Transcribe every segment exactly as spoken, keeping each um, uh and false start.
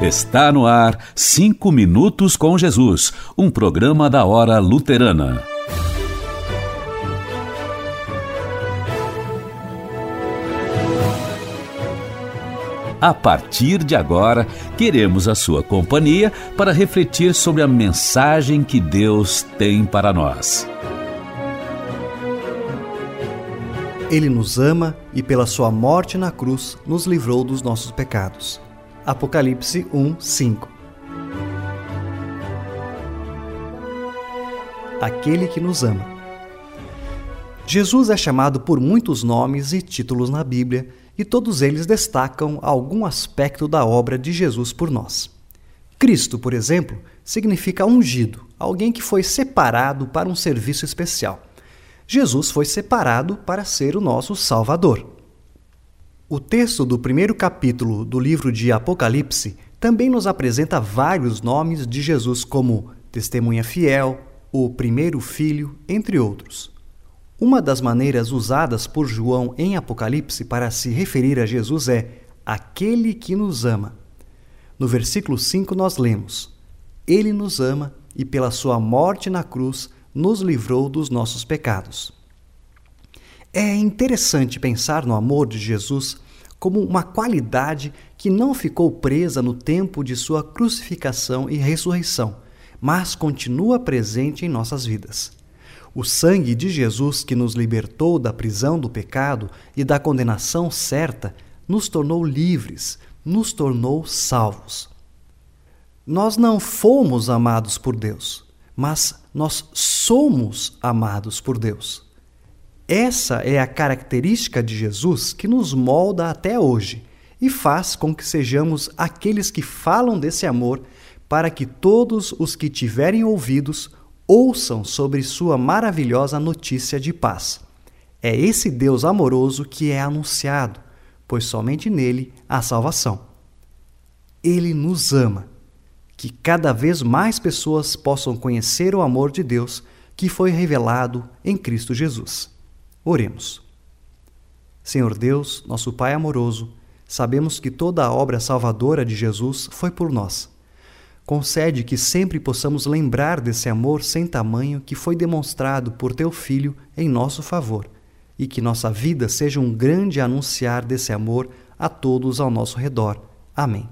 Está no ar Cinco Minutos com Jesus, um programa da Hora Luterana. A partir de agora, queremos a sua companhia para refletir sobre a mensagem que Deus tem para nós. Ele nos ama e pela sua morte na cruz nos livrou dos nossos pecados. Apocalipse um, cinco. Aquele que nos ama. Jesus é chamado por muitos nomes e títulos na Bíblia, e todos eles destacam algum aspecto da obra de Jesus por nós. Cristo, por exemplo, significa ungido, alguém que foi separado para um serviço especial. Jesus foi separado para ser o nosso Salvador. O texto do primeiro capítulo do livro de Apocalipse também nos apresenta vários nomes de Jesus como testemunha fiel, o primeiro filho, entre outros. Uma das maneiras usadas por João em Apocalipse para se referir a Jesus é aquele que nos ama. No versículo cinco nós lemos: Ele nos ama e pela sua morte na cruz nos livrou dos nossos pecados. É interessante pensar no amor de Jesus como uma qualidade que não ficou presa no tempo de sua crucificação e ressurreição, mas continua presente em nossas vidas. O sangue de Jesus que nos libertou da prisão do pecado e da condenação certa nos tornou livres, nos tornou salvos. Nós não fomos amados por Deus, mas nós somos amados por Deus. Essa é a característica de Jesus que nos molda até hoje e faz com que sejamos aqueles que falam desse amor para que todos os que tiverem ouvidos ouçam sobre sua maravilhosa notícia de paz. É esse Deus amoroso que é anunciado, pois somente nele há salvação. Ele nos ama. Que cada vez mais pessoas possam conhecer o amor de Deus que foi revelado em Cristo Jesus. Oremos. Senhor Deus, nosso Pai amoroso, sabemos que toda a obra salvadora de Jesus foi por nós. Concede que sempre possamos lembrar desse amor sem tamanho que foi demonstrado por Teu Filho em nosso favor, e que nossa vida seja um grande anunciar desse amor a todos ao nosso redor. Amém.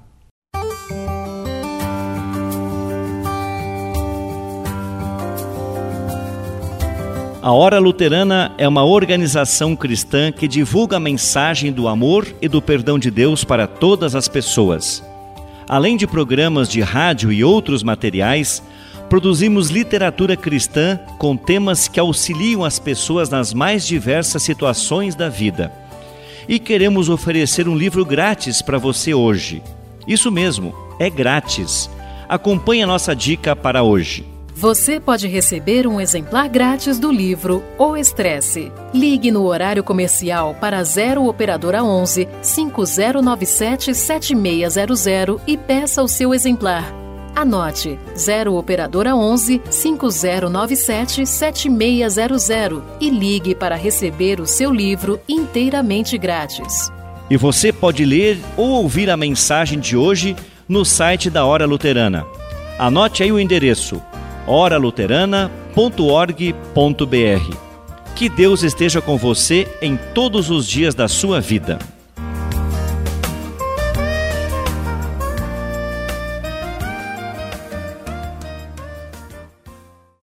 A Hora Luterana é uma organização cristã que divulga a mensagem do amor e do perdão de Deus para todas as pessoas. Além de programas de rádio e outros materiais, produzimos literatura cristã com temas que auxiliam as pessoas nas mais diversas situações da vida. E queremos oferecer um livro grátis para você hoje. Isso mesmo, é grátis. Acompanhe a nossa dica para hoje. Você pode receber um exemplar grátis do livro O Estresse. Ligue no horário comercial para zero Operadora onze, cinco zero nove sete, sete seis zero zero e peça o seu exemplar. Anote zero Operadora onze, cinco zero nove sete, sete seis zero zero e ligue para receber o seu livro inteiramente grátis. E você pode ler ou ouvir a mensagem de hoje no site da Hora Luterana. Anote aí o endereço: hora luterana ponto org ponto br. Que Deus esteja com você em todos os dias da sua vida.